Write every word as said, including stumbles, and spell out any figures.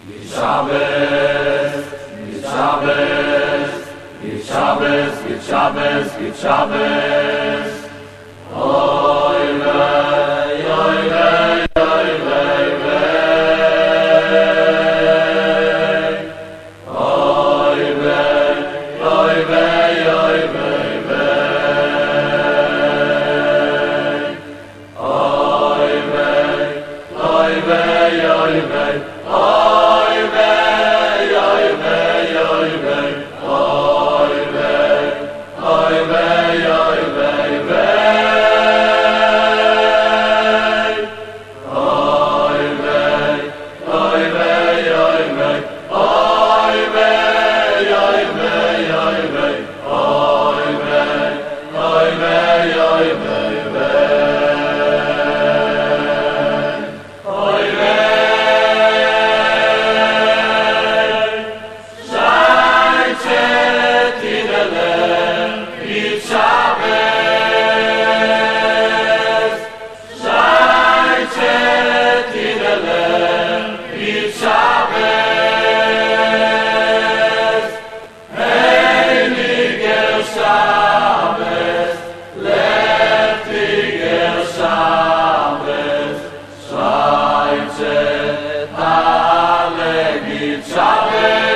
Git Shabbos, Git Shabbos, Git Shabbos, Git Shabbos, Git Shabbos. Oy vey, oy vey, oy vey, vey. Oy vey, oy vey, oy vey, vey. Oy vey, oy vey, oy vey. Oy vey, oy vey, oy vey. Oy vey, oy vey, oy vey, vey. Oy vey, oy vey, oy vey. Oy vey, oy vey, oy vey. Oy vey, oy vey, oy vey, vey. Oy vey. Shaitet idele, Git Shabbos. Shaitet idele, Git Shabbos. Heiliger Shabbos, leftiger Shabbos. Shaitet alle, Git Shabbos.